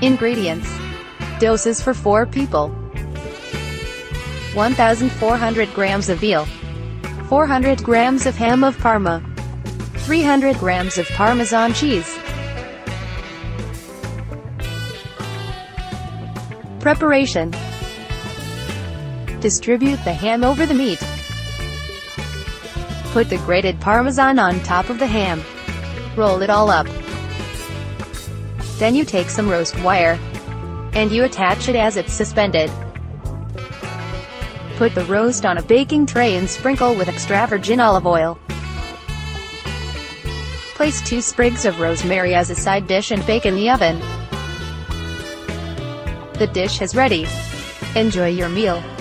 Ingredients. Doses for 4 people. 1,400 grams of veal, 400 grams of ham of Parma, 300 grams of Parmesan cheese. Preparation. Distribute the ham over the meat. Put the grated Parmesan on top of the ham. Roll it all up. Then you take some roast wire, and you attach it as it's suspended. Put the roast on a baking tray and sprinkle with extra virgin olive oil. Place 2 sprigs of rosemary as a side dish and bake in the oven. The dish is ready. Enjoy your meal.